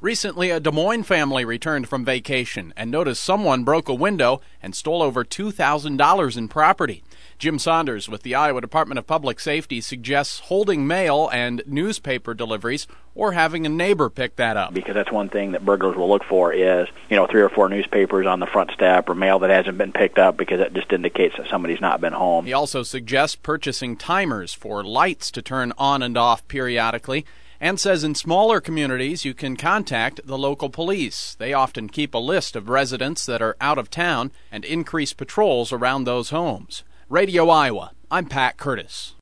Recently, a Des Moines family returned from vacation and noticed someone broke a window and stole over $2,000 in property. Jim Saunders with the Iowa Department of Public Safety suggests holding mail and newspaper deliveries or having a neighbor pick that up. Because that's one thing that burglars will look for is, 3 or 4 newspapers on the front step or mail that hasn't been picked up, because it just indicates that somebody's not been home. He also suggests purchasing timers for lights to turn on and off periodically, and says in smaller communities you can contact the local police. They often keep a list of residents that are out of town and increase patrols around those homes. Radio Iowa, I'm Pat Curtis.